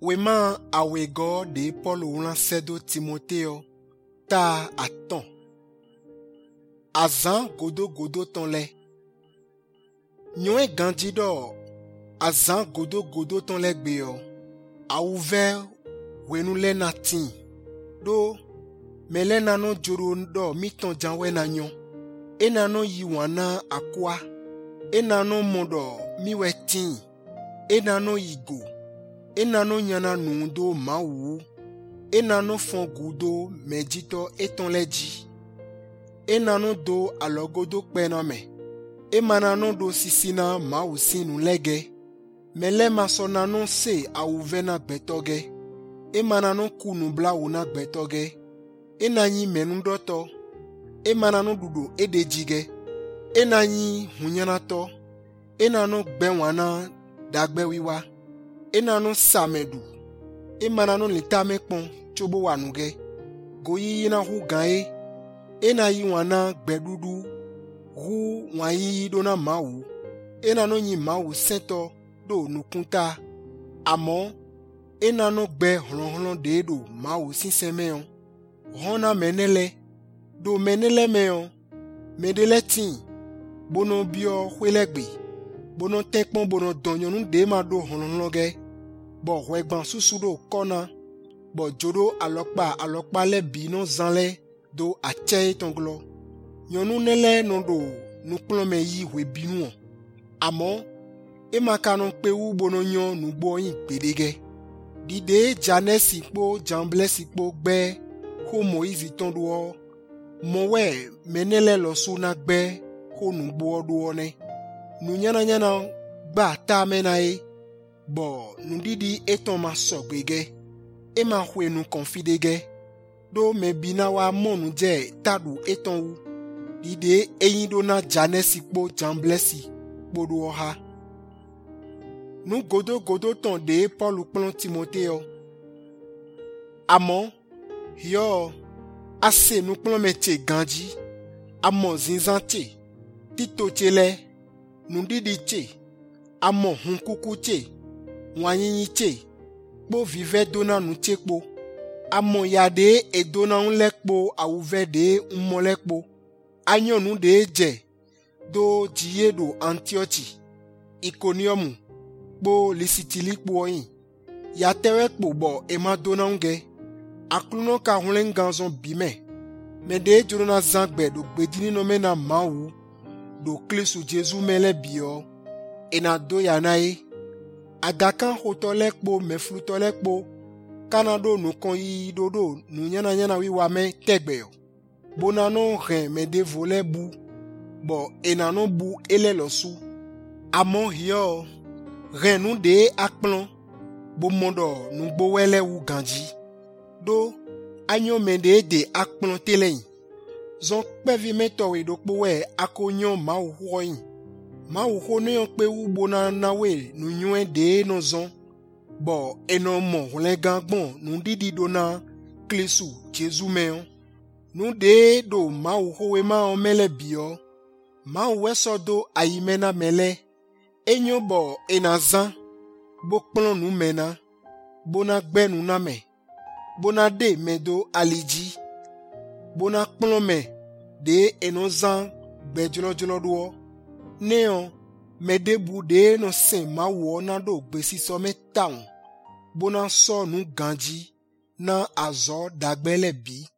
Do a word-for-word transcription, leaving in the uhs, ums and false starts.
Wema awego de Paul Oulancedo Timotheo ta attend. Azan godo godo tonle. Nyoe gandido azan godo godo tonle gbeo. A ouvert wenule natin. Do mele nano joro do miton janwe nanyo. E nano yiwana akwa. E nano modo miwetin. E nano yigo. E nano nyana nundo mawu. E nano fongudo medito etonleji. E nano do alogodo pename. E manano do sisina mawu sinu lege. Mele maso nano se a uvena gbetoge. E manano kunu bla una gbetoge. E nanyi menundoto. E manano dudu edejige. E nanyi hunyanato. E nano gbenwana dagbe wiwa. E nano samedu. E manano litame pon chobo wanuge. Goyi na hu gae. E na yi wana gbedudu. Hu wanyi dona mawu. E nano nyi mawu sento do nukunta. Amo. E nano gbe hlon hlon de do mawu sinsemeyon. Hona menele. Do menele meyon. Medele tin. Bono bio hwelegbi. Bono tekpon bono donyonu de ma do hlon hlon ge. Bo hwegban susu do kona. Bo jodo alokpa alokpa le bi no zanle do ache tonglo. Nyonu nele no do nuklon me yi hwe binu. Amo. E makanon pe u bono nyon nu bo yin pedege. Dide jane sikpo jamble sikpo gbe. Ho Moïse tondou. Mowe menele losu na gbe. Ho nu bo do ne. Nu nyana nyana ba ta menae. Bo nu didi eton ma sogbege. E ma hwe nu confidege. Do me bina wa monu je tadu eton u. Dide eyin do na jane sikpo jamblesi. Bodo ha. Nu godo godo ton de Paul plon Timotheo. Amon. Yo. Ase nu plon meche ganji. Amon zinzan che. Tito chele. Nu didi che. Amon hunkuku che. Wanyi che. Bo vive dona nu chekpo. Amon yade e dona un lekpo a ouve de un molekpo. Anyo nu de je. Do jiye do Antiochi. Iconium. Bo lisitili kpo yin. Ya tewe kpo bo ema dona unge. Akluno ka hulen ganzon bime. Me de jorona zangbe do gbedini no me na mawu. Do klisu Jesu mele bio. E na do yanae. Agakan hotolekpo me flutolekpo. Kanado no kon yi dodo nu nyana nyana wi wame tegbe. Bonano ren me de vole bu. Bo enano bu ele losu. Amon hiyo. Ren nu de akplon. Bo mondo nu bo wele wu ganji. Do anyo me de de akplon telein. Zon pevi metowe do kpowe akonyon ma ou hoyin. Ma ou honeyon pe ou bona nawe nu nyuen de no zon. Bo enon mon hulen gangbon nu didi dona klisu Jesu meyon. Nu de do ma ou howe ma on mele bio. Ma ou weso do ayimena mele. Enyo bo enazan. Bo plon nu mena. Bona gbe nu name. Bona de medo aliji. Bona plon me. De enozan bejolo jolo duo. Neon me debu de no sen ma wo na do gbesi so me taun. Bona so nu ganji na azo dagbele bi.